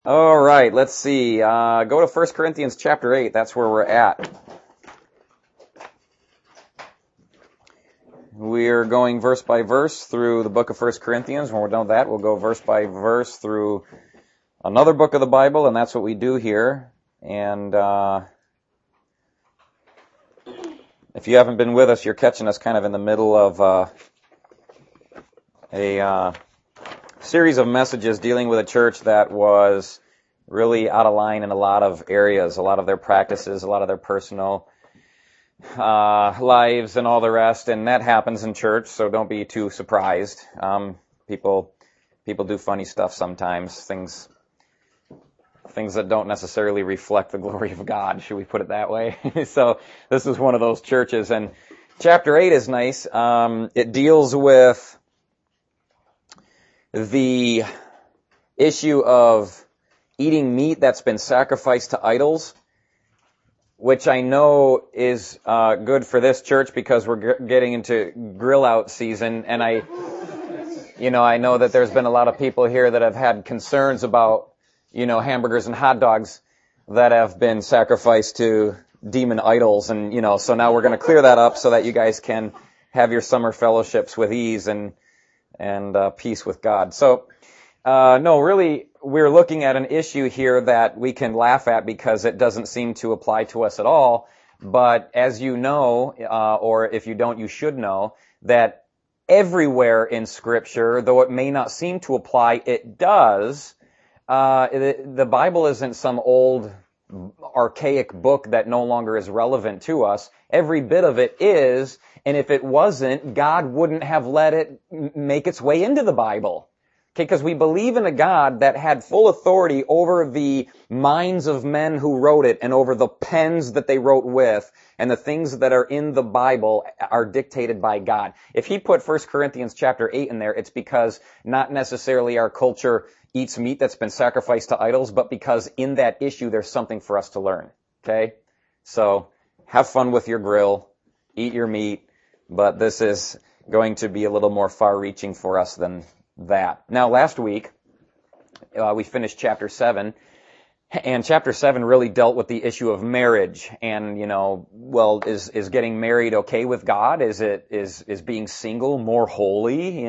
All right, let's see. Go to 1 Corinthians chapter 8. That's where we're at. We're going verse by verse through the book of 1 Corinthians. When we're done with that, we'll go verse by verse through another book of the Bible, and that's what we do here. And if you haven't been with us, you're catching us kind of in the middle of a series of messages dealing with a church that was really out of line in a lot of areas, a lot of their practices, a lot of their personal lives and all the rest, and that happens in church, so don't be too surprised. People do funny stuff sometimes, things that don't necessarily reflect the glory of God, should we put it that way? So this is one of those churches, and chapter 8 is nice. It deals with the issue of eating meat that's been sacrificed to idols, which I know is good for this church because we're getting into grill out season, and I know that there's been a lot of people here that have had concerns about, hamburgers and hot dogs that have been sacrificed to demon idols, and so now we're going to clear that up so that you guys can have your summer fellowships with ease and peace with God. So, no, really, we're looking at an issue here that we can laugh at because it doesn't seem to apply to us at all. But as you know, or if you don't, you should know, that everywhere in Scripture, though it may not seem to apply, it does. The Bible isn't some old, archaic book that no longer is relevant to us. Every bit of it is, and if it wasn't, God wouldn't have let it make its way into the Bible. Okay, because we believe in a God that had full authority over the minds of men who wrote it and over the pens that they wrote with, and the things that are in the Bible are dictated by God. If he put 1 Corinthians chapter 8 in there, it's because not necessarily our culture eats meat that's been sacrificed to idols, but because in that issue there's something for us to learn. Okay? So, have fun with your grill, eat your meat, but this is going to be a little more far-reaching for us than that. Now, last week, we finished chapter 7, and chapter 7 really dealt with the issue of marriage, and, is getting married okay with God? Is being single more holy?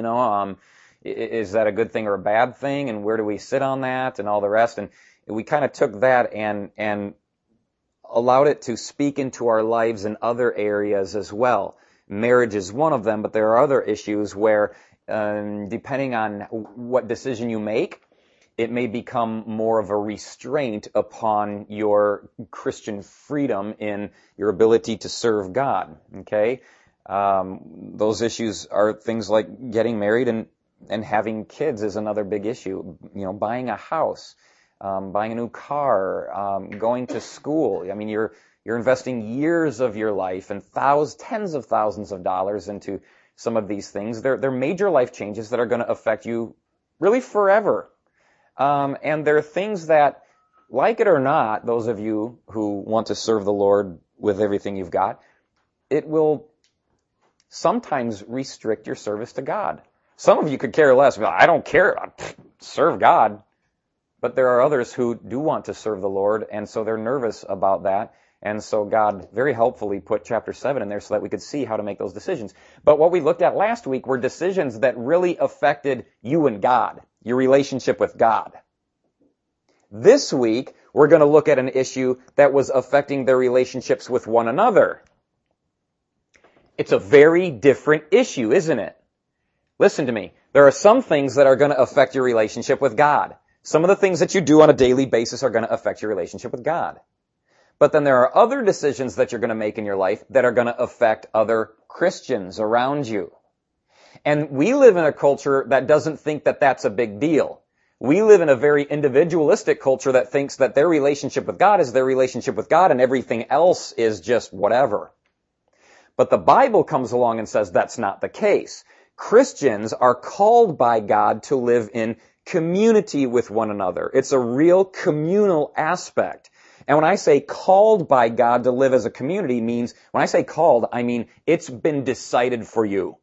Is that a good thing or a bad thing, and where do we sit on that, and all the rest? And we kind of took that and allowed it to speak into our lives in other areas as well. Marriage is one of them, but there are other issues where depending on what decision you make, it may become more of a restraint upon your Christian freedom in your ability to serve God. Okay? Those issues are things like getting married and having kids is another big issue. Buying a house, buying a new car, going to school. I mean, you're investing years of your life and tens of thousands of dollars into some of these things. They're major life changes that are going to affect you really forever. And they're things that, like it or not, those of you who want to serve the Lord with everything you've got, it will sometimes restrict your service to God. Some of you could care less. Well, I don't care. Serve God. But there are others who do want to serve the Lord, and so they're nervous about that. And so God very helpfully put chapter 7 in there so that we could see how to make those decisions. But what we looked at last week were decisions that really affected you and God, your relationship with God. This week, we're going to look at an issue that was affecting their relationships with one another. It's a very different issue, isn't it? Listen to me. There are some things that are going to affect your relationship with God. Some of the things that you do on a daily basis are going to affect your relationship with God. But then there are other decisions that you're going to make in your life that are going to affect other Christians around you. And we live in a culture that doesn't think that that's a big deal. We live in a very individualistic culture that thinks that their relationship with God is their relationship with God and everything else is just whatever. But the Bible comes along and says that's not the case. Christians are called by God to live in community with one another. It's a real communal aspect. And when I say called by God to live as a community means, when I say called, I mean it's been decided for you.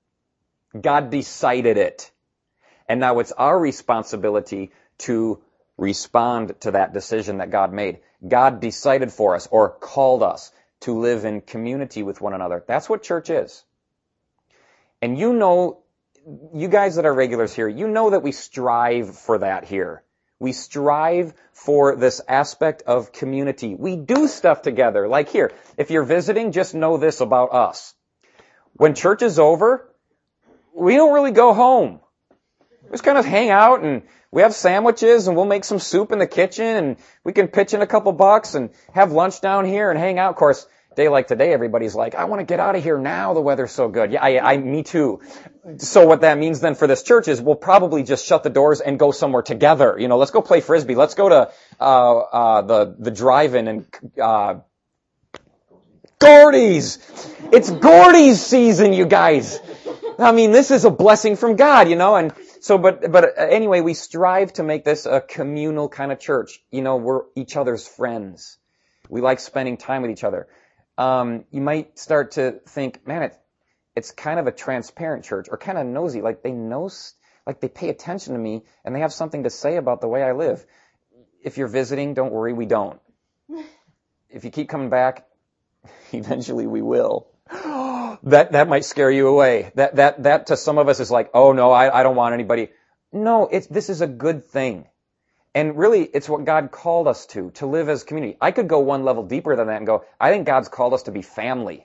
God decided it. And now it's our responsibility to respond to that decision that God made. God decided for us or called us to live in community with one another. That's what church is. And you know, you guys that are regulars here, you know that we strive for that here. We strive for this aspect of community. We do stuff together. Like here, if you're visiting, just know this about us. When church is over, we don't really go home. We just kind of hang out and we have sandwiches and we'll make some soup in the kitchen and we can pitch in a couple bucks and have lunch down here and hang out. Of course, day like today, everybody's like, I want to get out of here now. The weather's so good. Yeah, me too. So what that means then for this church is we'll probably just shut the doors and go somewhere together. You know, let's go play Frisbee. Let's go to, the drive-in and, Gordy's! It's Gordy's season, you guys! I mean, this is a blessing from God, you know, and so, but anyway, we strive to make this a communal kind of church. You know, we're each other's friends. We like spending time with each other. You might start to think, man, it's kind of a transparent church or kind of nosy. Like they know, like they pay attention to me and they have something to say about the way I live. If you're visiting, don't worry, we don't. If you keep coming back, eventually we will. That might scare you away. That to some of us is like, oh no, I don't want anybody. No, this is a good thing. And really, it's what God called us to live as community. I could go one level deeper than that and go, I think God's called us to be family.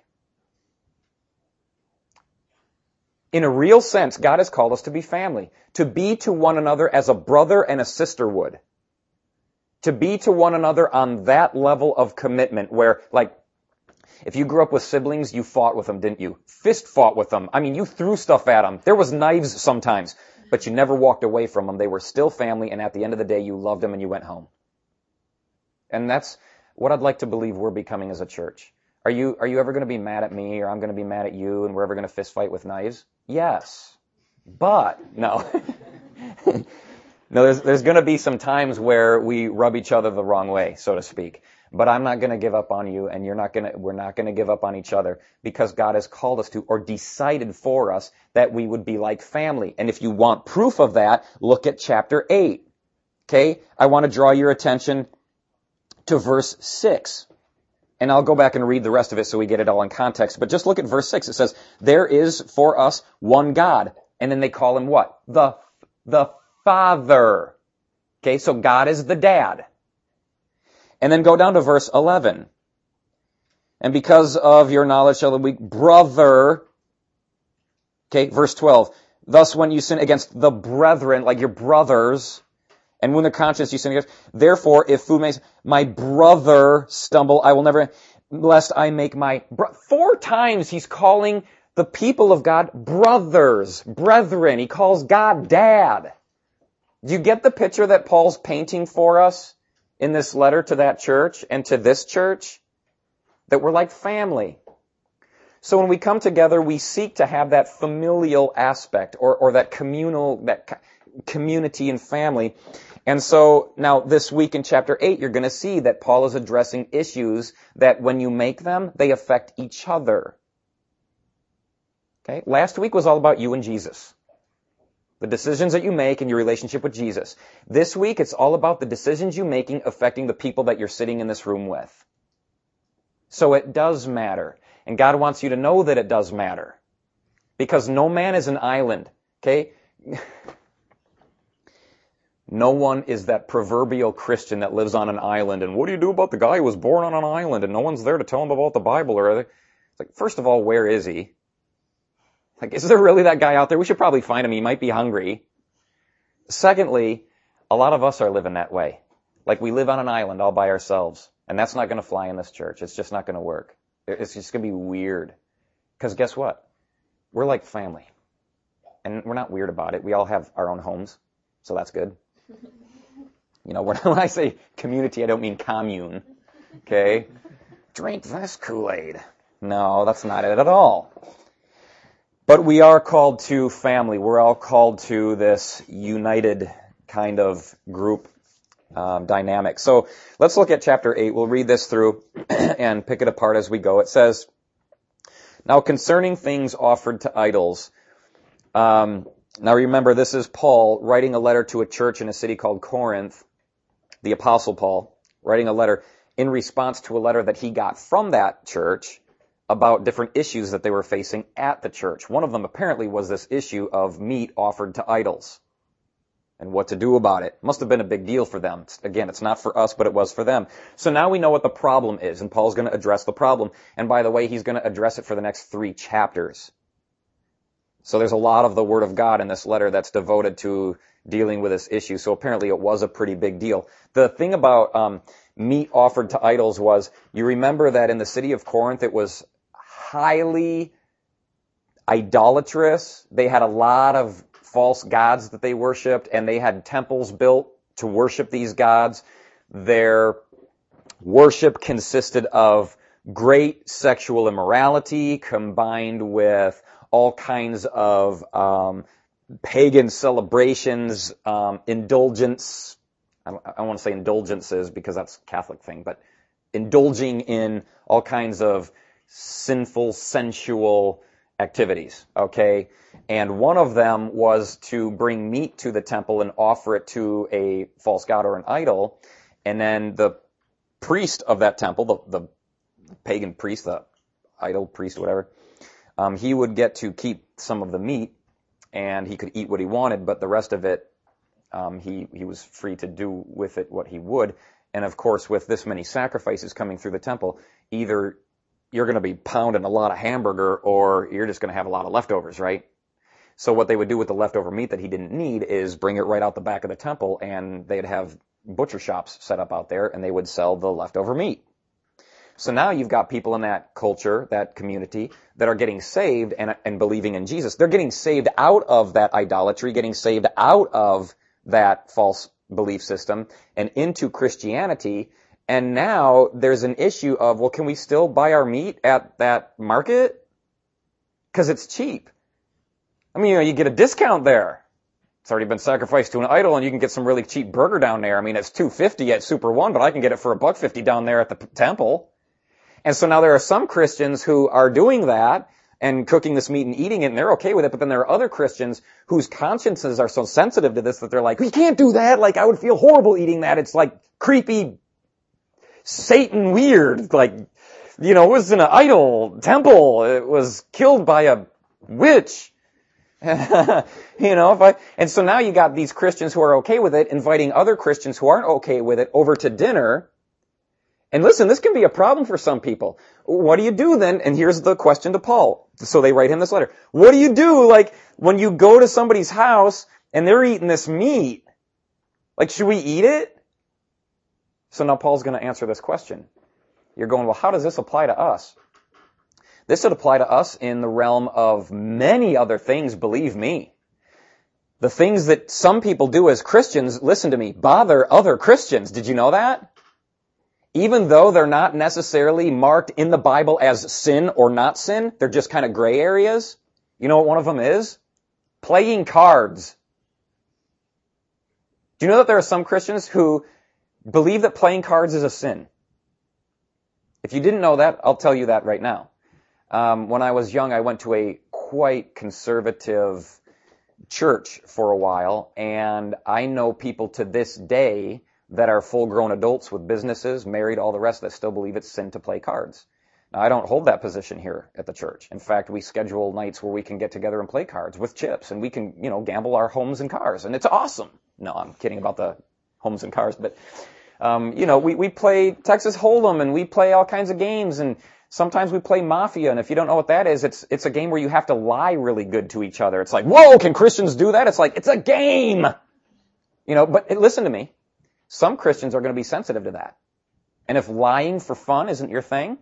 In a real sense, God has called us to be family. To be to one another as a brother and a sister would. To be to one another on that level of commitment where, like, if you grew up with siblings, you fought with them, didn't you? Fist fought with them. I mean, you threw stuff at them. There was knives sometimes, but you never walked away from them. They were still family, and at the end of the day, you loved them and you went home. And that's what I'd like to believe we're becoming as a church. Are you ever going to be mad at me, or I'm going to be mad at you, and we're ever going to fist fight with knives? Yes. But, no. No, there's going to be some times where we rub each other the wrong way, so to speak. But I'm not going to give up on you, and we're not going to give up on each other because God has called us to or decided for us that we would be like family. And if you want proof of that, look at chapter 8. Okay? I want to draw your attention to verse 6. And I'll go back and read the rest of it so we get it all in context. But just look at verse 6. It says, there is for us one God. And then they call him what? The Father. Okay, so God is the dad. And then go down to verse 11. And because of your knowledge shall the weak brother. Okay, verse 12. Thus when you sin against the brethren, like your brothers, and when their conscience you sin against, therefore if food makes my brother stumble, I will never, lest I make my, 4 times he's calling the people of God brothers, brethren. He calls God dad. Do you get the picture that Paul's painting for us in this letter to that church and to this church? That we're like family. So when we come together, we seek to have that familial aspect or that communal, that community and family. And so now this week in chapter 8, you're going to see that Paul is addressing issues that when you make them, they affect each other. Okay? Last week was all about you and Jesus. The decisions that you make in your relationship with Jesus. This week, it's all about the decisions you're making affecting the people that you're sitting in this room with. So it does matter. And God wants you to know that it does matter. Because no man is an island. Okay? No one is that proverbial Christian that lives on an island. And what do you do about the guy who was born on an island and no one's there to tell him about the Bible or anything? It's like, first of all, where is he? Like, is there really that guy out there? We should probably find him. He might be hungry. Secondly, a lot of us are living that way. Like we live on an island all by ourselves. And that's not going to fly in this church. It's just not going to work. It's just going to be weird. Because guess what? We're like family. And we're not weird about it. We all have our own homes. So that's good. You know, when I say community, I don't mean commune. Okay? Drink this Kool-Aid. No, that's not it at all. But we are called to family. We're all called to this united kind of group dynamic. So let's look at chapter 8. We'll read this through and pick it apart as we go. It says, now concerning things offered to idols. Now remember, this is Paul writing a letter to a church in a city called Corinth. the Apostle Paul, writing a letter in response to a letter that he got from that church about different issues that they were facing at the church. One of them apparently was this issue of meat offered to idols and what to do about it. Must have been a big deal for them. Again, it's not for us, but it was for them. So now we know what the problem is, and Paul's going to address the problem. And by the way, he's going to address it for the next 3 chapters. So there's a lot of the Word of God in this letter that's devoted to dealing with this issue. So apparently it was a pretty big deal. The thing about meat offered to idols was, you remember that in the city of Corinth it was highly idolatrous. They had a lot of false gods that they worshipped, and they had temples built to worship these gods. Their worship consisted of great sexual immorality combined with all kinds of pagan celebrations, indulgence. I don't want to say indulgences because that's a Catholic thing, but indulging in all kinds of sinful, sensual activities, okay? And one of them was to bring meat to the temple and offer it to a false god or an idol, and then the priest of that temple, the pagan priest, the idol priest, whatever, he would get to keep some of the meat, and he could eat what he wanted, but the rest of it, he was free to do with it what he would. And of course, with this many sacrifices coming through the temple, either you're going to be pounding a lot of hamburger or you're just going to have a lot of leftovers, right? So what they would do with the leftover meat that he didn't need is bring it right out the back of the temple, and they'd have butcher shops set up out there, and they would sell the leftover meat. So now you've got people in that culture, that community, that are getting saved and believing in Jesus. They're getting saved out of that idolatry, getting saved out of that false belief system and into Christianity. And now there's an issue of, well, can we still buy our meat at that market? Because it's cheap. I mean, you get a discount there. It's already been sacrificed to an idol, and you can get some really cheap burger down there. I mean, it's $2.50 at Super One, but I can get it for $1.50 down there at the temple. And so now there are some Christians who are doing that and cooking this meat and eating it, and they're okay with it. But then there are other Christians whose consciences are so sensitive to this that they're like, we can't do that. Like, I would feel horrible eating that. It's like creepy, Satan weird. Like, it was in an idol temple. It was killed by a witch. And so now you got these Christians who are okay with it, inviting other Christians who aren't okay with it over to dinner. And listen, this can be a problem for some people. What do you do then? And here's the question to Paul. So they write him this letter. What do you do, like, when you go to somebody's house and they're eating this meat? Like, should we eat it? So now Paul's going to answer this question. You're going, well, how does this apply to us? This would apply to us in the realm of many other things, believe me. The things that some people do as Christians, listen to me, bother other Christians. Did you know that? Even though they're not necessarily marked in the Bible as sin or not sin, they're just kind of gray areas. You know what one of them is? Playing cards. Do you know that there are some Christians who believe that playing cards is a sin? If you didn't know that, I'll tell you that right now. When I was young, I went to a quite conservative church for a while, and I know people to this day that are full-grown adults with businesses, married, all the rest, that still believe it's sin to play cards. Now, I don't hold that position here at the church. In fact, we schedule nights where we can get together and play cards with chips, and we can, gamble our homes and cars, and it's awesome. No, I'm kidding about the homes and cars, but, we play Texas Hold'em, and we play all kinds of games, and sometimes we play Mafia, and if you don't know what that is, it's a game where you have to lie really good to each other. It's like, whoa, can Christians do that? It's like, it's a game! But listen to me. Some Christians are going to be sensitive to that. And if lying for fun isn't your thing,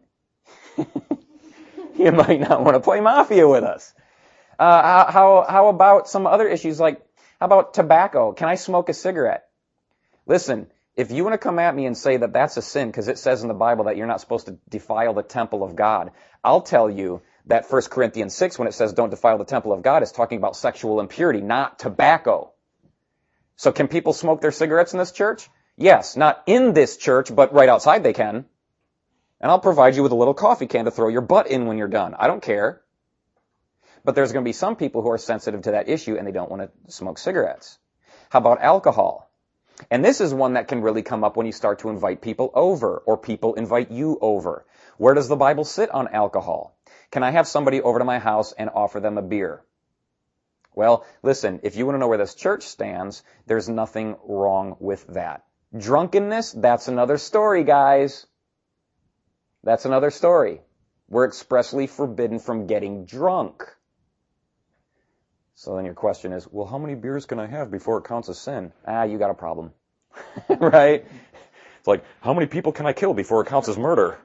you might not want to play Mafia with us. How about some other issues, like, how about tobacco? Can I smoke a cigarette? Listen, if you want to come at me and say that that's a sin because it says in the Bible that you're not supposed to defile the temple of God, I'll tell you that 1 Corinthians 6, when it says don't defile the temple of God, is talking about sexual impurity, not tobacco. So can people smoke their cigarettes in this church? Yes, not in this church, but right outside they can. And I'll provide you with a little coffee can to throw your butt in when you're done. I don't care. But there's going to be some people who are sensitive to that issue and they don't want to smoke cigarettes. How about alcohol? And this is one that can really come up when you start to invite people over, or people invite you over. Where does the Bible sit on alcohol? Can I have somebody over to my house and offer them a beer? Well, listen, if you want to know where this church stands, there's nothing wrong with that. Drunkenness, that's another story, guys. That's another story. We're expressly forbidden from getting drunk. So then your question is, well, how many beers can I have before it counts as sin? You got a problem. Right? It's like, how many people can I kill before it counts as murder?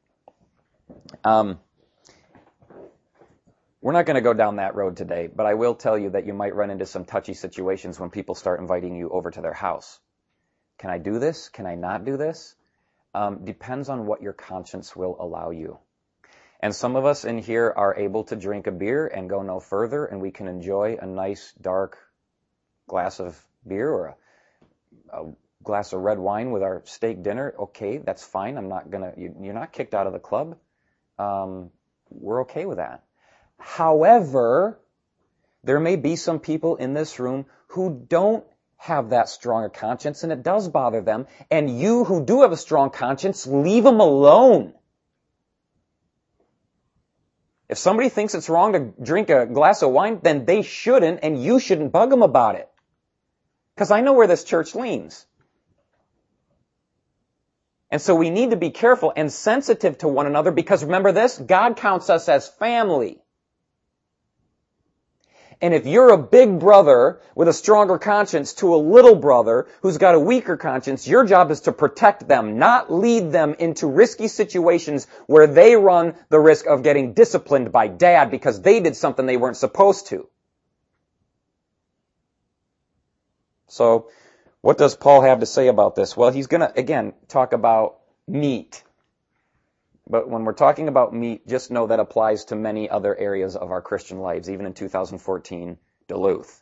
We're not going to go down that road today, but I will tell you that you might run into some touchy situations when people start inviting you over to their house. Can I do this? Can I not do this? Depends on what your conscience will allow you. And some of us in here are able to drink a beer and go no further, and we can enjoy a nice dark glass of beer or a glass of red wine with our steak dinner. Okay, that's fine. You're not kicked out of the club. We're okay with that. However, there may be some people in this room who don't have that strong a conscience, and it does bother them. And you who do have a strong conscience, leave them alone. If somebody thinks it's wrong to drink a glass of wine, then they shouldn't, and you shouldn't bug them about it. Because I know where this church leans. And so we need to be careful and sensitive to one another, because remember this, God counts us as family. And if you're a big brother with a stronger conscience to a little brother who's got a weaker conscience, your job is to protect them, not lead them into risky situations where they run the risk of getting disciplined by dad because they did something they weren't supposed to. So, what does Paul have to say about this? Well, he's going to, again, talk about meat. But when we're talking about meat, just know that applies to many other areas of our Christian lives, even in 2014 Duluth.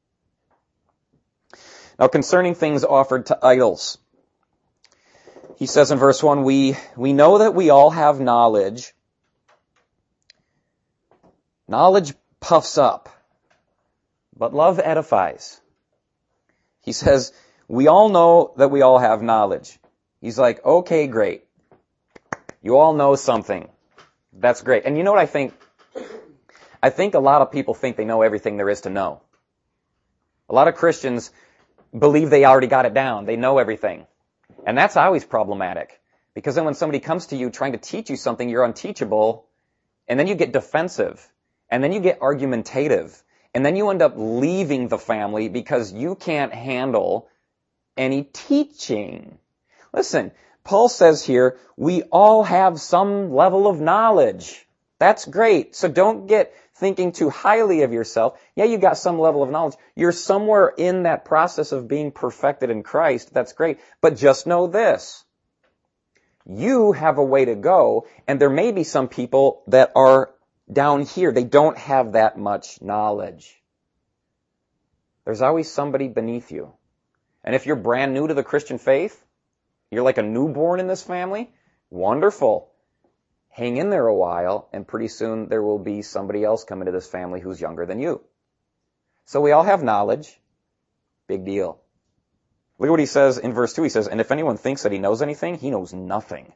Now, concerning things offered to idols, he says in verse 1, we know that we all have knowledge. Knowledge puffs up, but love edifies. He says, we all know that we all have knowledge. He's like, okay, great. You all know something. That's great. And you know what I think? I think a lot of people think they know everything there is to know. A lot of Christians believe they already got it down. They know everything. And that's always problematic. Because then when somebody comes to you trying to teach you something, you're unteachable. And then you get defensive. And then you get argumentative. And then you end up leaving the family because you can't handle any teaching. Listen, Paul says here, we all have some level of knowledge. That's great. So don't get thinking too highly of yourself. Yeah, you got some level of knowledge. You're somewhere in that process of being perfected in Christ. That's great. But just know this. You have a way to go, and there may be some people that are down here. They don't have that much knowledge. There's always somebody beneath you. And if you're brand new to the Christian faith, you're like a newborn in this family, wonderful. Hang in there a while, and pretty soon there will be somebody else come into this family who's younger than you. So we all have knowledge. Big deal. Look at what he says in verse 2. He says, and if anyone thinks that he knows anything, he knows nothing.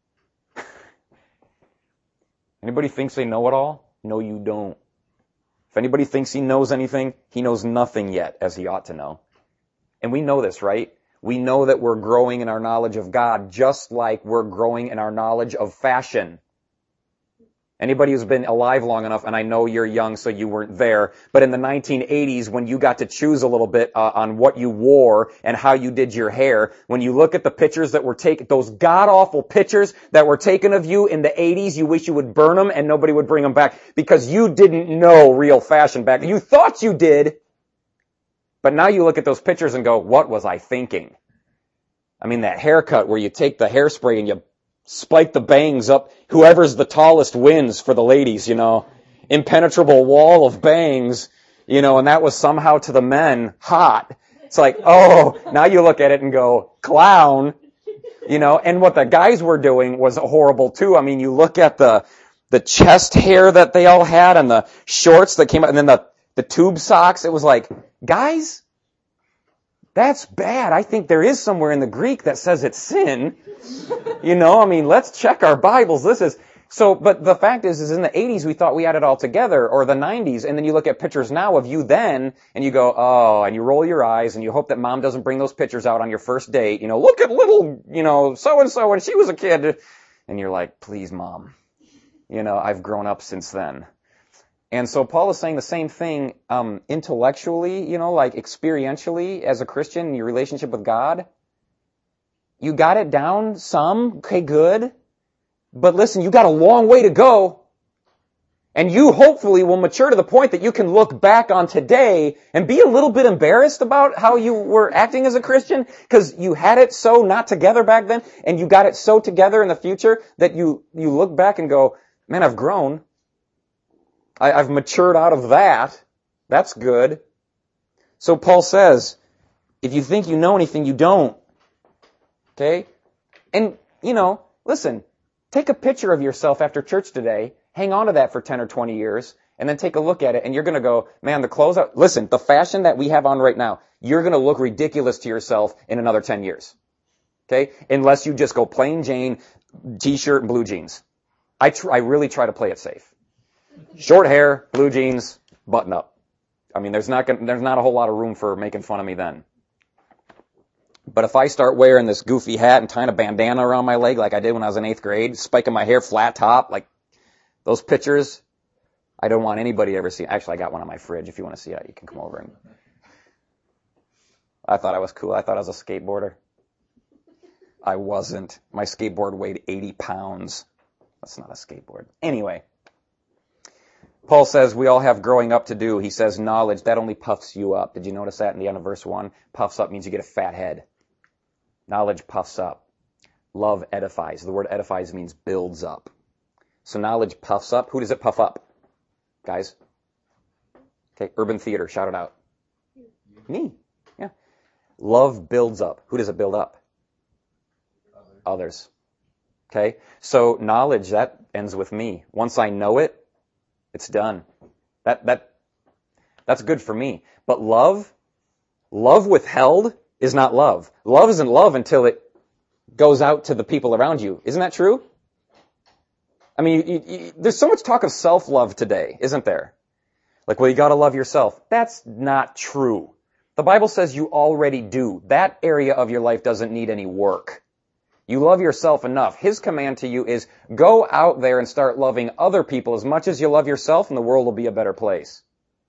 Anybody thinks they know it all? No, you don't. If anybody thinks he knows anything, he knows nothing yet, as he ought to know. And we know this, right? We know that we're growing in our knowledge of God, just like we're growing in our knowledge of fashion. Anybody who's been alive long enough, and I know you're young, so you weren't there, but in the 1980s, when you got to choose a little bit on what you wore and how you did your hair, when you look at the pictures that were taken, those god-awful pictures that were taken of you in the 80s, you wish you would burn them and nobody would bring them back because you didn't know real fashion back then. You thought you did, but now you look at those pictures and go, what was I thinking? I mean, that haircut where you take the hairspray and you spike the bangs up. Whoever's the tallest wins for the ladies, Impenetrable wall of bangs, and that was somehow to the men hot. It's like, oh, now you look at it and go, clown, and what the guys were doing was horrible too. I mean, you look at the chest hair that they all had and the shorts that came out and then the tube socks. It was like, guys, That's bad. I think there is somewhere in the Greek that says it's sin. Let's check our Bibles. But the fact is in the 80s we thought we had it all together, or the 90s, and then you look at pictures now of you then, and you go, oh, and you roll your eyes, and you hope that mom doesn't bring those pictures out on your first date. Look at little, so-and-so when she was a kid. And you're like, please, mom. I've grown up since then. And so Paul is saying the same thing, intellectually, like experientially as a Christian in your relationship with God. You got it down some, okay, good. But listen, you got a long way to go. And you hopefully will mature to the point that you can look back on today and be a little bit embarrassed about how you were acting as a Christian, because you had it so not together back then, and you got it so together in the future that you look back and go, man, I've grown. I've matured out of that. That's good. So Paul says, if you think you know anything, you don't. Okay? And, listen, take a picture of yourself after church today, hang on to that for 10 or 20 years, and then take a look at it, and you're going to go, man, the fashion that we have on right now, you're going to look ridiculous to yourself in another 10 years. Okay? Unless you just go plain Jane, t-shirt and blue jeans. I really try to play it safe. Short hair, blue jeans, button up. There's not a whole lot of room for making fun of me then. But if I start wearing this goofy hat and tying a bandana around my leg like I did when I was in 8th grade, spiking my hair flat top, like those pictures, I don't want anybody to ever see. Actually, I got one on my fridge. If you want to see it, you can come over. And I thought I was cool. I thought I was a skateboarder. I wasn't. My skateboard weighed 80 pounds. That's not a skateboard. Anyway, Paul says we all have growing up to do. He says knowledge, that only puffs you up. Did you notice that in the end of verse 1? Puffs up means you get a fat head. Knowledge puffs up. Love edifies. The word edifies means builds up. So knowledge puffs up. Who does it puff up? Guys? Okay, Urban Theater, shout it out. Me. Yeah. Love builds up. Who does it build up? Others. Okay? So knowledge, that ends with me. Once I know it, it's done. That's good for me. But love withheld is not love. Love isn't love until it goes out to the people around you. Isn't that true? There's so much talk of self-love today, isn't there? Like, well, you gotta love yourself. That's not true. The Bible says you already do. That area of your life doesn't need any work. You love yourself enough. His command to you is go out there and start loving other people as much as you love yourself, and the world will be a better place.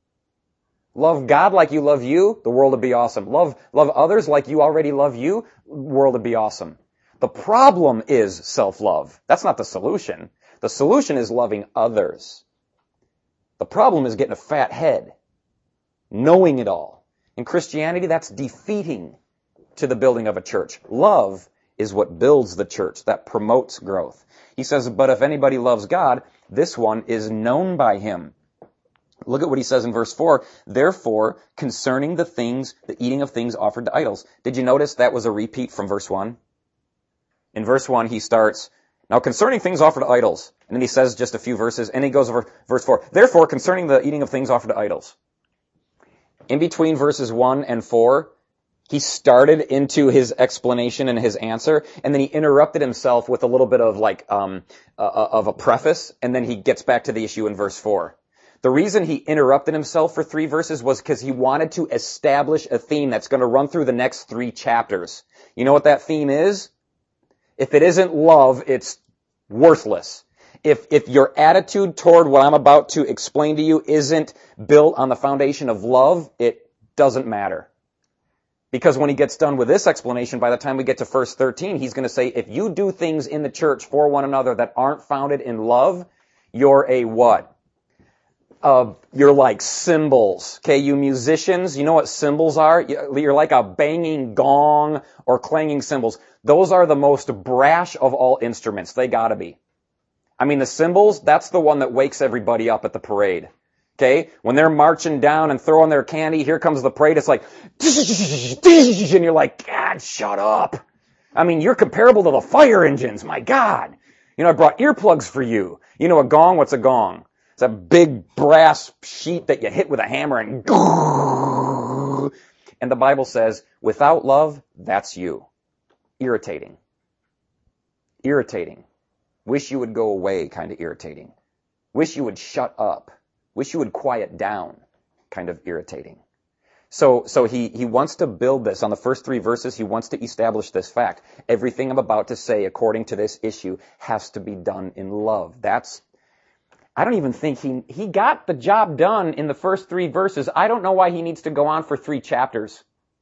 Love God like you love you, the world will be awesome. Love others like you already love you, the world will be awesome. The problem is self-love. That's not the solution. The solution is loving others. The problem is getting a fat head, knowing it all. In Christianity, that's defeating to the building of a church. Love is what builds the church, that promotes growth. He says, but if anybody loves God, this one is known by him. Look at what he says in verse 4. Therefore, concerning the eating of things offered to idols. Did you notice that was a repeat from verse 1? In verse 1, he starts, now concerning things offered to idols. And then he says just a few verses, and he goes over verse 4. Therefore, concerning the eating of things offered to idols. In between verses 1 and 4, he started into his explanation and his answer, and then he interrupted himself with a little bit of of a preface, and then he gets back to the issue in verse 4. The reason he interrupted himself for 3 verses was because he wanted to establish a theme that's going to run through the next 3 chapters. You know what that theme is? If it isn't love, it's worthless. If your attitude toward what I'm about to explain to you isn't built on the foundation of love, it doesn't matter. Because when he gets done with this explanation, by the time we get to verse 13, he's going to say, if you do things in the church for one another that aren't founded in love, you're a what? You're like cymbals. Okay, you musicians, you know what cymbals are? You're like a banging gong or clanging cymbals. Those are the most brash of all instruments. They gotta be. The cymbals, that's the one that wakes everybody up at the parade. Okay? When they're marching down and throwing their candy, here comes the parade, it's like, and you're like, God, shut up. You're comparable to the fire engines, my God. I brought earplugs for you. A gong, what's a gong? It's a big brass sheet that you hit with a hammer and And the Bible says, without love, that's you. Irritating. Irritating. Wish you would go away, kind of irritating. Wish you would shut up. Wish you would quiet down, kind of irritating. So he wants to build this. On the first 3 verses, he wants to establish this fact. Everything I'm about to say, according to this issue, has to be done in love. I don't even think he got the job done in the first 3 verses. I don't know why he needs to go on for 3 chapters.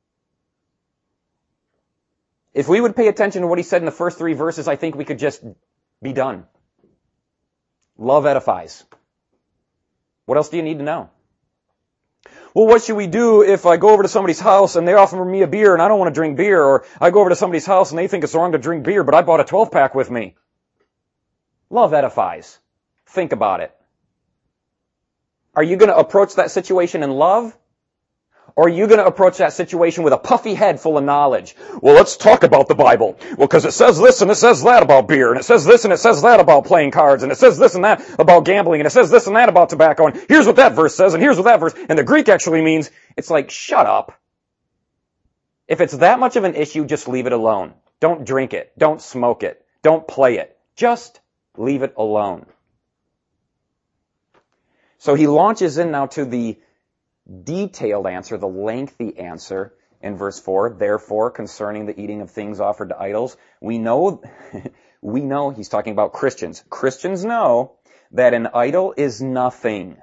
If we would pay attention to what he said in the first 3 verses, I think we could just be done. Love edifies. What else do you need to know? Well, what should we do if I go over to somebody's house and they offer me a beer and I don't want to drink beer? Or I go over to somebody's house and they think it's wrong to drink beer, but I bought a 12-pack with me. Love edifies. Think about it. Are you going to approach that situation in love? Or are you going to approach that situation with a puffy head full of knowledge? Well, let's talk about the Bible. Well, because it says this and it says that about beer, and it says this and it says that about playing cards, and it says this and that about gambling, and it says this and that about tobacco, and here's what that verse says, and here's what that verse, and the Greek actually means, it's like, shut up. If it's that much of an issue, just leave it alone. Don't drink it. Don't smoke it. Don't play it. Just leave it alone. So he launches in now to the detailed answer, the lengthy answer in verse 4. Therefore, concerning the eating of things offered to idols, we know he's talking about Christians. Christians know that an idol is nothing.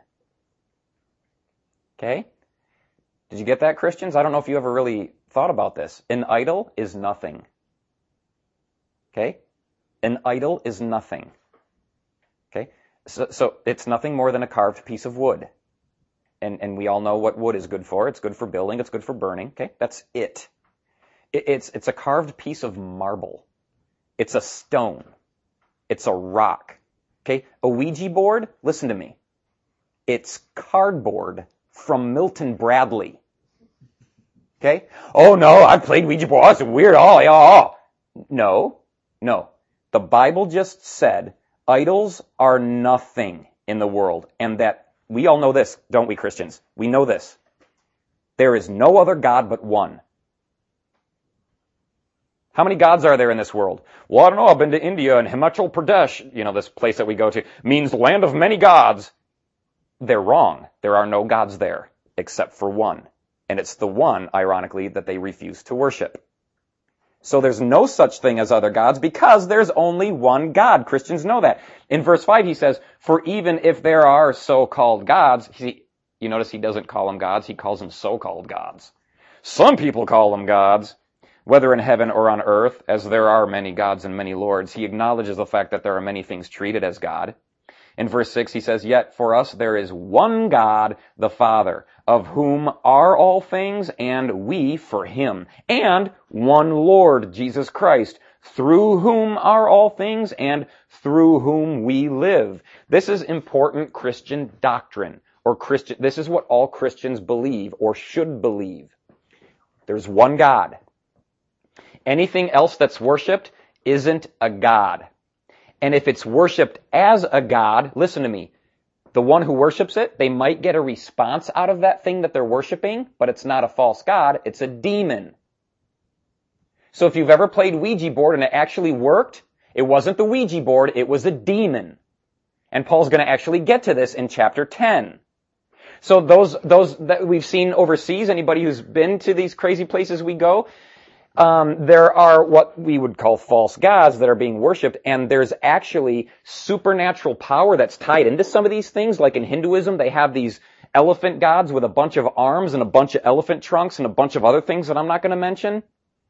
Okay? Did you get that, Christians? I don't know if you ever really thought about this. An idol is nothing. Okay? An idol is nothing. Okay? So it's nothing more than a carved piece of wood. And we all know what wood is good for. It's good for building. It's good for burning. Okay, that's it. It's a carved piece of marble. It's a stone. It's a rock. Okay, a Ouija board, listen to me. It's cardboard from Milton Bradley. Okay? Oh no, I've played Ouija board. Oh, it's weird. Oh. No. The Bible just said idols are nothing in the world, and that we all know this, don't we, Christians? We know this. There is no other God but one. How many gods are there in this world? Well, I don't know. I've been to India and Himachal Pradesh, this place that we go to, means land of many gods. They're wrong. There are no gods there except for one. And it's the one, ironically, that they refuse to worship. So there's no such thing as other gods because there's only one God. Christians know that. In verse 5 he says, for even if there are so-called gods, you notice he doesn't call them gods, he calls them so-called gods. Some people call them gods, whether in heaven or on earth, as there are many gods and many lords. He acknowledges the fact that there are many things treated as God. In verse 6 he says, yet for us there is one God, the Father, of whom are all things, and we for him, and one Lord, Jesus Christ, through whom are all things, and through whom we live. This is important Christian doctrine, this is what all Christians believe, or should believe. There's one God. Anything else that's worshipped isn't a God. And if it's worshipped as a god, listen to me, the one who worships it, they might get a response out of that thing that they're worshiping, but it's not a false god, it's a demon. So if you've ever played Ouija board and it actually worked, it wasn't the Ouija board, it was a demon. And Paul's going to actually get to this in chapter 10. So those that we've seen overseas, anybody who's been to these crazy places we go, there are what we would call false gods that are being worshipped, and there's actually supernatural power that's tied into some of these things. Like in Hinduism, they have these elephant gods with a bunch of arms and a bunch of elephant trunks and a bunch of other things that I'm not going to mention.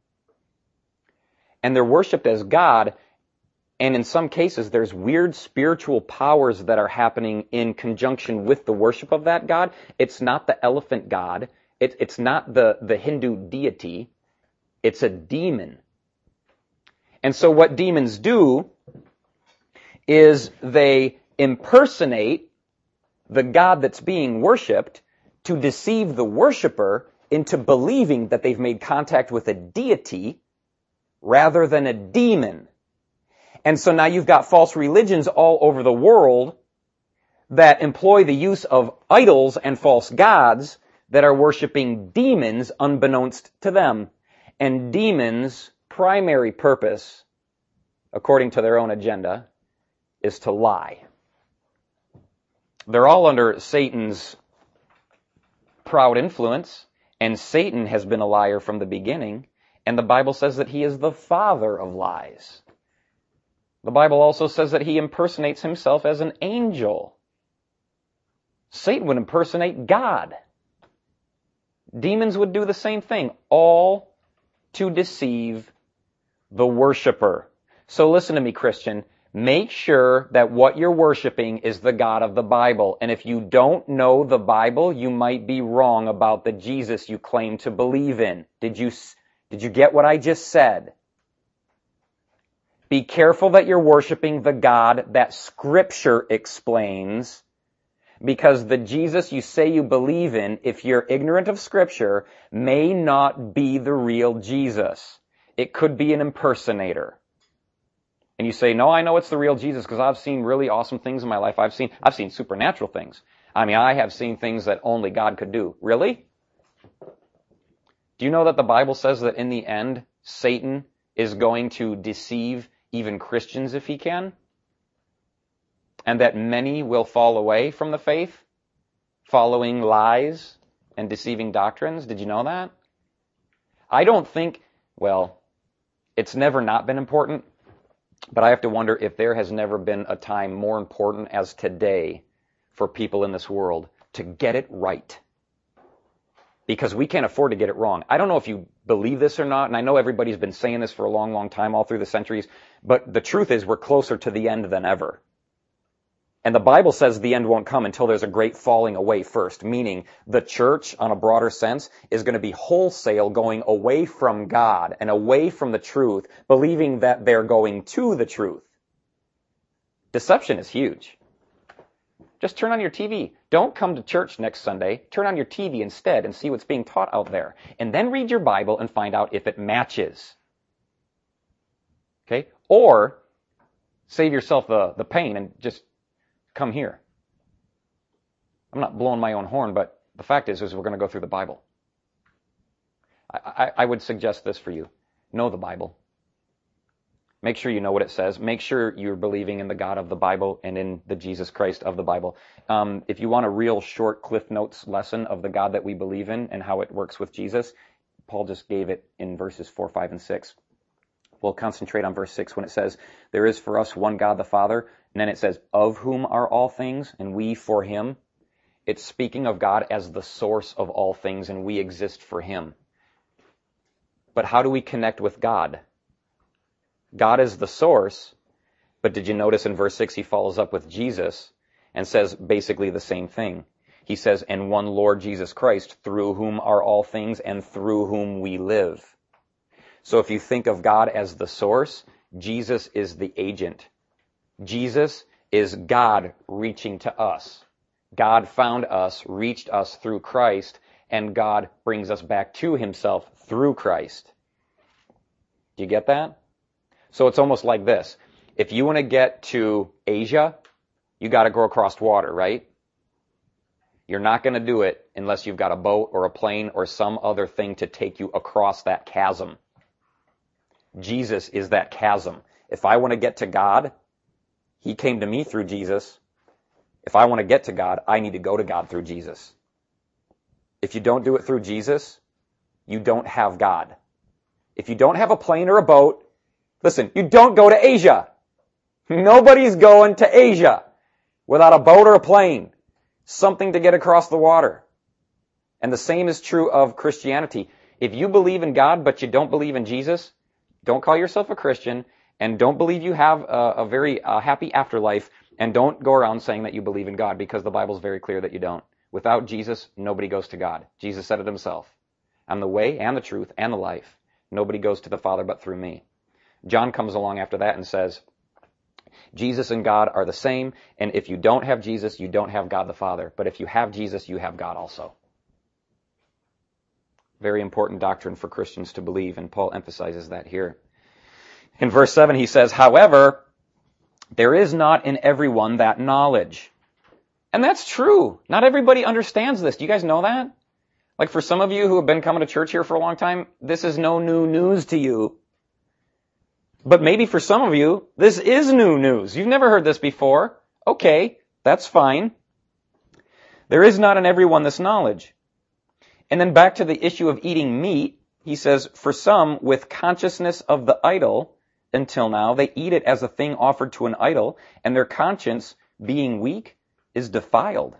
And they're worshipped as God, and in some cases there's weird spiritual powers that are happening in conjunction with the worship of that god. It's not the elephant god. It's not the Hindu deity. It's a demon. And so what demons do is they impersonate the God that's being worshipped to deceive the worshiper into believing that they've made contact with a deity rather than a demon. And so now you've got false religions all over the world that employ the use of idols and false gods that are worshiping demons unbeknownst to them. And demons' primary purpose, according to their own agenda, is to lie. They're all under Satan's proud influence, and Satan has been a liar from the beginning, and the Bible says that he is the father of lies. The Bible also says that he impersonates himself as an angel. Satan would impersonate God. Demons would do the same thing, all to deceive the worshiper. So listen to me, Christian. Make sure that what you're worshiping is the God of the Bible. And if you don't know the Bible, you might be wrong about the Jesus you claim to believe in. Did you get what I just said? Be careful that you're worshiping the God that Scripture explains, because the Jesus you say you believe in, if you're ignorant of Scripture, may not be the real Jesus. It could be an impersonator. And you say, no, I know it's the real Jesus because I've seen really awesome things in my life. I've seen supernatural things. I have seen things that only God could do. Really? Do you know that the Bible says that in the end, Satan is going to deceive even Christians if he can? And that many will fall away from the faith, following lies and deceiving doctrines? Did you know that? I don't think, it's never not been important, but I have to wonder if there has never been a time more important as today for people in this world to get it right. Because we can't afford to get it wrong. I don't know if you believe this or not, and I know everybody's been saying this for a long, long time, all through the centuries, but the truth is we're closer to the end than ever. And the Bible says the end won't come until there's a great falling away first, meaning the church, on a broader sense, is going to be wholesale going away from God and away from the truth, believing that they're going to the truth. Deception is huge. Just turn on your TV. Don't come to church next Sunday. Turn on your TV instead and see what's being taught out there. And then read your Bible and find out if it matches. Okay? Or save yourself the pain and just come here. I'm not blowing my own horn, but the fact is we're going to go through the Bible. I would suggest this for you. Know the Bible. Make sure you know what it says. Make sure you're believing in the God of the Bible and in the Jesus Christ of the Bible. If you want a real short Cliff Notes lesson of the God that we believe in and how it works with Jesus, Paul just gave it in verses 4, 5, and 6. We'll concentrate on verse 6 when it says, there is for us one God the Father, and then it says, of whom are all things, and we for him. It's speaking of God as the source of all things, and we exist for him. But how do we connect with God? God is the source, but did you notice in verse 6 he follows up with Jesus and says basically the same thing. He says, and one Lord Jesus Christ, through whom are all things and through whom we live. So if you think of God as the source, Jesus is the agent. Jesus is God reaching to us. God found us, reached us through Christ, and God brings us back to himself through Christ. Do you get that? So it's almost like this. If you want to get to Asia, you got to go across water, right? You're not going to do it unless you've got a boat or a plane or some other thing to take you across that chasm. Jesus is that chasm. If I want to get to God, he came to me through Jesus. If I want to get to God, I need to go to God through Jesus. If you don't do it through Jesus, you don't have God. If you don't have a plane or a boat, listen, you don't go to Asia. Nobody's going to Asia without a boat or a plane, something to get across the water. And the same is true of Christianity. If you believe in God but you don't believe in Jesus, don't call yourself a Christian, and don't believe you have a very happy afterlife, and don't go around saying that you believe in God, because the Bible's very clear that you don't. Without Jesus, nobody goes to God. Jesus said it himself. I'm the way and the truth and the life. Nobody goes to the Father but through me. John comes along after that and says, Jesus and God are the same, and if you don't have Jesus, you don't have God the Father. But if you have Jesus, you have God also. Very important doctrine for Christians to believe, and Paul emphasizes that here. In verse 7, he says, however, there is not in everyone that knowledge. And that's true. Not everybody understands this. Do you guys know that? Like for some of you who have been coming to church here for a long time, this is no new news to you. But maybe for some of you, this is new news. You've never heard this before. Okay, that's fine. There is not in everyone this knowledge. And then back to the issue of eating meat, he says, for some, with consciousness of the idol, until now, they eat it as a thing offered to an idol, and their conscience, being weak, is defiled.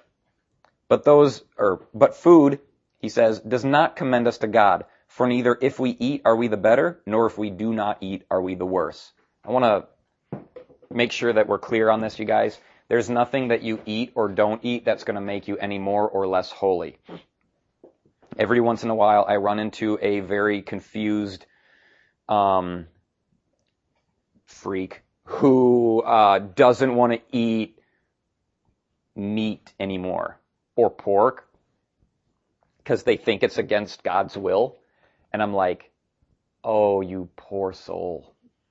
But food, he says, does not commend us to God. For neither if we eat are we the better, nor if we do not eat are we the worse. I want to make sure that we're clear on this, you guys. There's nothing that you eat or don't eat that's going to make you any more or less holy. Every once in a while, I run into a very confused freak who doesn't want to eat meat anymore or pork because they think it's against God's will. And I'm like, oh, you poor soul.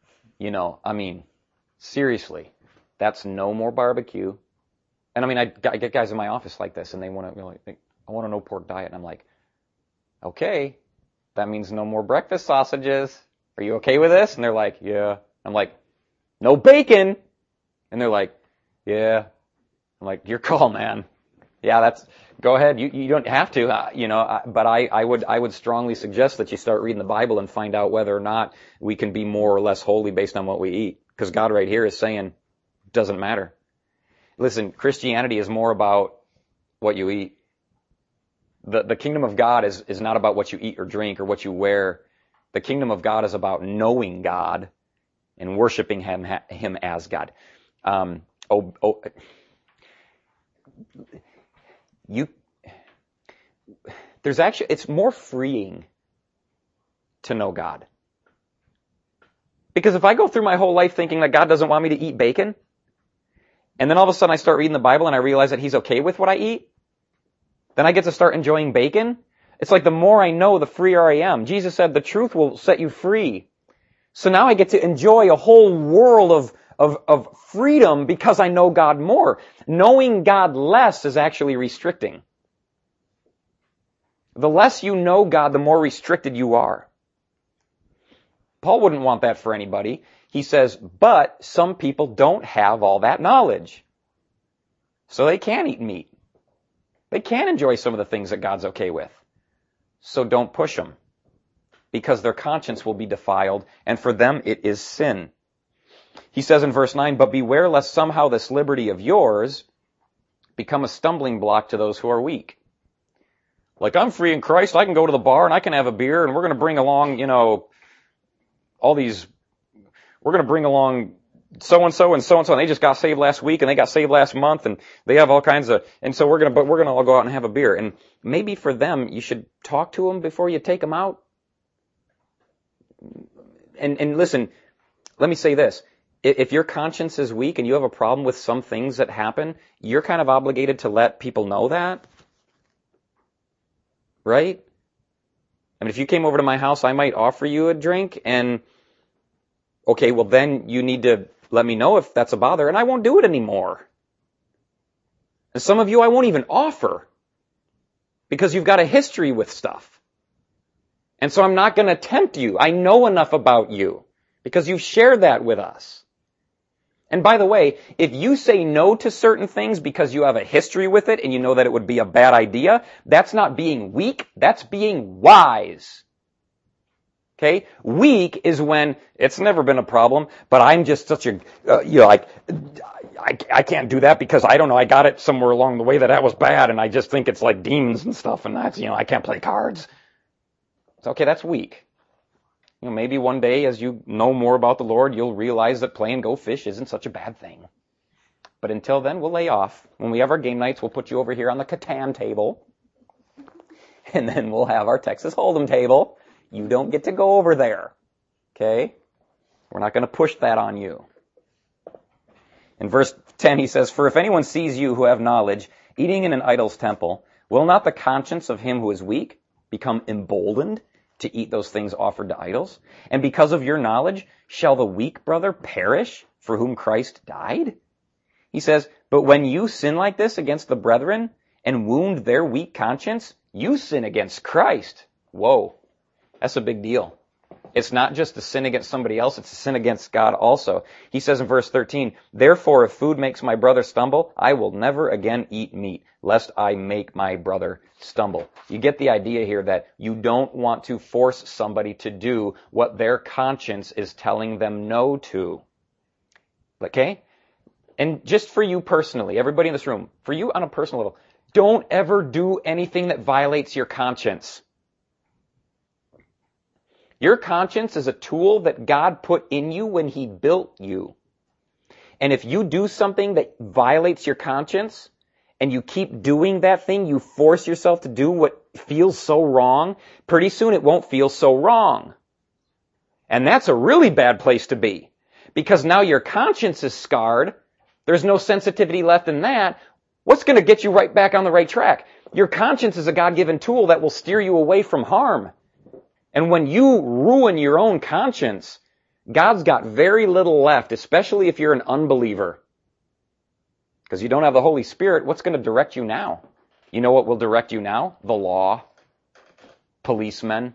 Seriously, that's no more barbecue. And I get guys in my office like this, and they want to, I want a no pork diet. And I'm like, okay, that means no more breakfast sausages. Are you okay with this? And they're like, yeah. I'm like, no bacon. And they're like, yeah. I'm like, your call, man. Yeah, go ahead. You don't have to, but I would strongly suggest that you start reading the Bible and find out whether or not we can be more or less holy based on what we eat. Because God right here is saying, it doesn't matter. Listen, Christianity is more about what you eat. The kingdom of God is not about what you eat or drink or what you wear. The kingdom of God is about knowing God and worshiping Him as God. It's more freeing to know God. Because if I go through my whole life thinking that God doesn't want me to eat bacon, and then all of a sudden I start reading the Bible and I realize that He's okay with what I eat, then I get to start enjoying bacon. It's like the more I know, the freer I am. Jesus said the truth will set you free. So now I get to enjoy a whole world of freedom because I know God more. Knowing God less is actually restricting. The less you know God, the more restricted you are. Paul wouldn't want that for anybody. He says, but some people don't have all that knowledge. So they can eat meat. They can enjoy some of the things that God's okay with. So don't push them, because their conscience will be defiled, and for them it is sin. He says in verse 9, but beware lest somehow this liberty of yours become a stumbling block to those who are weak. Like, I'm free in Christ, I can go to the bar and I can have a beer, and we're going to bring along, we're going to bring along so-and-so and so-and-so, and they just got saved last week, and they got saved last month, and they have all kinds of, and so we're going to all go out and have a beer. And maybe for them, you should talk to them before you take them out. And listen, let me say this. If your conscience is weak and you have a problem with some things that happen, you're kind of obligated to let people know that. Right? If you came over to my house, I might offer you a drink, and okay, well then you need to let me know if that's a bother, and I won't do it anymore. And some of you I won't even offer because you've got a history with stuff. And so I'm not going to tempt you. I know enough about you because you've shared that with us. And by the way, if you say no to certain things because you have a history with it and you know that it would be a bad idea, that's not being weak, that's being wise. Okay? Weak is when it's never been a problem, but I'm just such a, I can't do that because I don't know, I got it somewhere along the way that was bad, and I just think it's like demons and stuff, and that's, I can't play cards. It's okay, that's weak. Maybe one day as you know more about the Lord, you'll realize that playing Go Fish isn't such a bad thing. But until then, we'll lay off. When we have our game nights, we'll put you over here on the Catan table. And then we'll have our Texas Hold'em table. You don't get to go over there. Okay? We're not going to push that on you. In verse 10, he says, for if anyone sees you who have knowledge eating in an idol's temple, will not the conscience of him who is weak become emboldened to eat those things offered to idols? And because of your knowledge, shall the weak brother perish for whom Christ died? He says, but when you sin like this against the brethren and wound their weak conscience, You sin against Christ. Whoa, that's a big deal. It's not just a sin against somebody else, it's a sin against God also. He says in verse 13, therefore if food makes my brother stumble, I will never again eat meat, lest I make my brother stumble. You get the idea here that you don't want to force somebody to do what their conscience is telling them no to. Okay? And just for you personally, everybody in this room, for you on a personal level, don't ever do anything that violates your conscience. Your conscience is a tool that God put in you when He built you. And if you do something that violates your conscience, and you keep doing that thing, you force yourself to do what feels so wrong, pretty soon it won't feel so wrong. And that's a really bad place to be. Because now your conscience is scarred. There's no sensitivity left in that. What's going to get you right back on the right track? Your conscience is a God-given tool that will steer you away from harm. And when you ruin your own conscience, God's got very little left, especially if you're an unbeliever. Because you don't have the Holy Spirit, what's going to direct you now? You know what will direct you now? The law, policemen,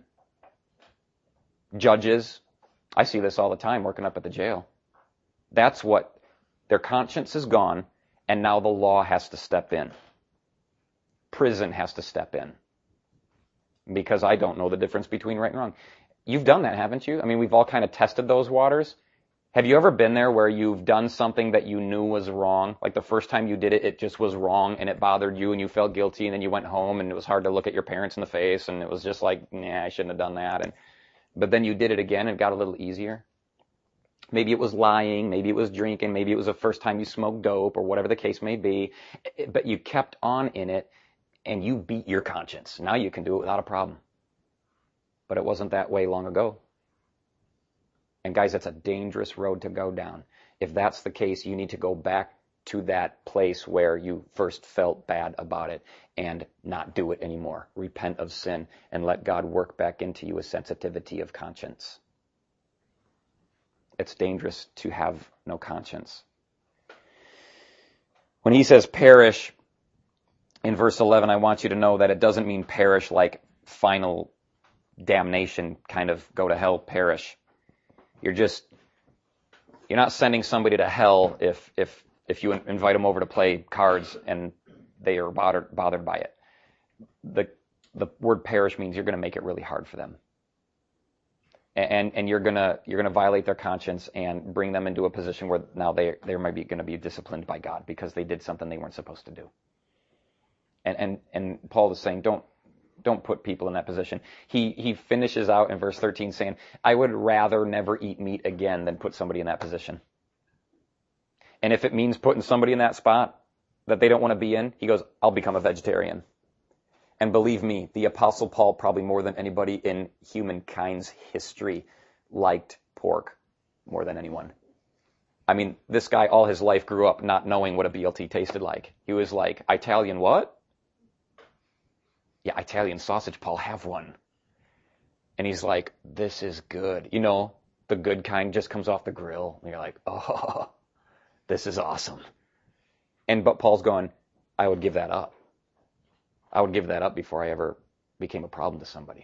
judges. I see this all the time working up at the jail. That's what, their conscience is gone, and now the law has to step in. Prison has to step in. Because I don't know the difference between right and wrong. You've done that, haven't you? I mean, we've all kind of tested those waters. Have you ever been there where you've done something that you knew was wrong? Like the first time you did it, it just was wrong and it bothered you and you felt guilty and then you went home and it was hard to look at your parents in the face and it was just like, nah, I shouldn't have done that. But then you did it again and it got a little easier. Maybe it was lying, maybe it was drinking, maybe it was the first time you smoked dope or whatever the case may be. But you kept on in it. And you beat your conscience. Now you can do it without a problem. But it wasn't that way long ago. And guys, that's a dangerous road to go down. If that's the case, you need to go back to that place where you first felt bad about it and not do it anymore. Repent of sin and let God work back into you a sensitivity of conscience. It's dangerous to have no conscience. When he says perish, in verse 11, I want you to know that it doesn't mean perish like final damnation, kind of go to hell, perish. You're not sending somebody to hell if you invite them over to play cards and they are bothered by it. The word perish means you're going to make it really hard for them. And you're gonna violate their conscience and bring them into a position where now they might be going to be disciplined by God because they did something they weren't supposed to do. And Paul is saying, don't put people in that position. He finishes out in verse 13 saying, I would rather never eat meat again than put somebody in that position. And if it means putting somebody in that spot that they don't want to be in, he goes, I'll become a vegetarian. And believe me, the Apostle Paul, probably more than anybody in humankind's history, liked pork more than anyone. I mean, this guy all his life grew up not knowing what a BLT tasted like. He was like, Italian what? Yeah, Italian sausage, Paul, have one. And he's like, this is good. You know, the good kind just comes off the grill. And you're like, oh, this is awesome. But Paul's going, I would give that up. I would give that up before I ever became a problem to somebody.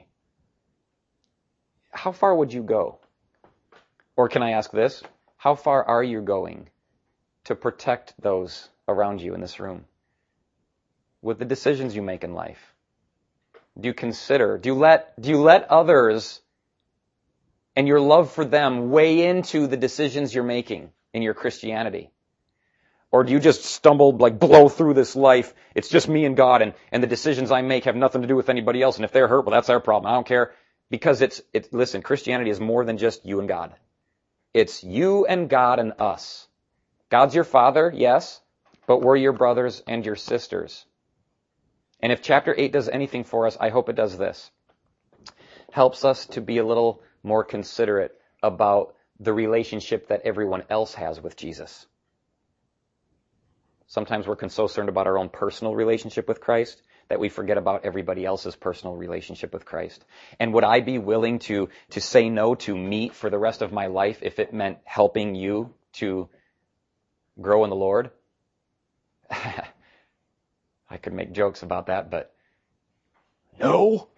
How far would you go? Or can I ask this? How far are you going to protect those around you in this room with the decisions you make in life? Do you let others and your love for them weigh into the decisions you're making in your Christianity? Or do you just stumble, blow through this life? It's just me and God, and the decisions I make have nothing to do with anybody else. And if they're hurt, well, that's their problem. I don't care. Because listen, Christianity is more than just you and God. It's you and God and us. God's your father, yes, but we're your brothers and your sisters. And if chapter 8 does anything for us, I hope it does this. Helps us to be a little more considerate about the relationship that everyone else has with Jesus. Sometimes we're concerned about our own personal relationship with Christ that we forget about everybody else's personal relationship with Christ. And would I be willing to say no to meat for the rest of my life if it meant helping you to grow in the Lord? I could make jokes about that, but No.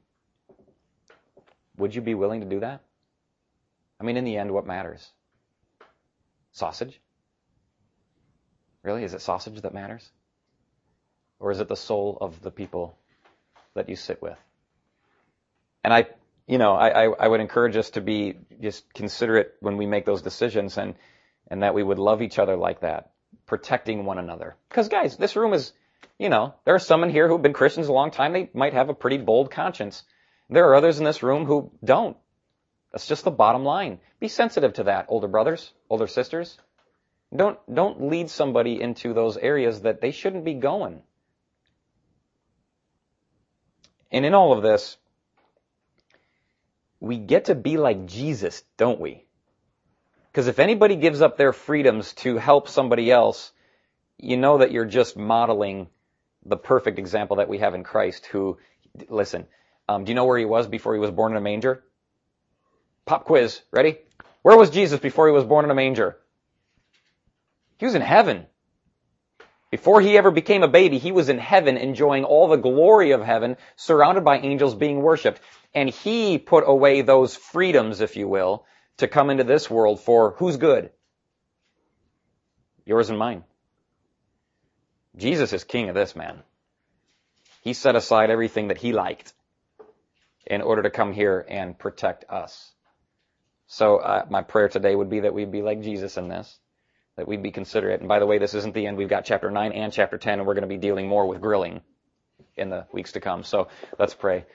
Would you be willing to do that? I mean, in the end, what matters? Sausage? Really? Is it sausage that matters? Or is it the soul of the people that you sit with? And I would encourage us to be just considerate when we make those decisions, and that we would love each other like that, protecting one another. Because guys, this room is, there are some in here who've been Christians a long time. They might have a pretty bold conscience. There are others in this room who don't. That's just the bottom line. Be sensitive to that, older brothers, older sisters. Don't lead somebody into those areas that they shouldn't be going. And in all of this, we get to be like Jesus, don't we? Because if anybody gives up their freedoms to help somebody else, you know that you're just modeling the perfect example that we have in Christ, who, listen, do you know where he was before he was born in a manger? Pop quiz, ready? Where was Jesus before he was born in a manger? He was in heaven. Before he ever became a baby, he was in heaven enjoying all the glory of heaven, surrounded by angels being worshipped. And he put away those freedoms, if you will, to come into this world for who's good? Yours and mine. Jesus is king of this, man. He set aside everything that he liked in order to come here and protect us. So my prayer today would be that we'd be like Jesus in this, that we'd be considerate. And by the way, this isn't the end. We've got chapter 9 and chapter 10, and we're going to be dealing more with grilling in the weeks to come. So let's pray.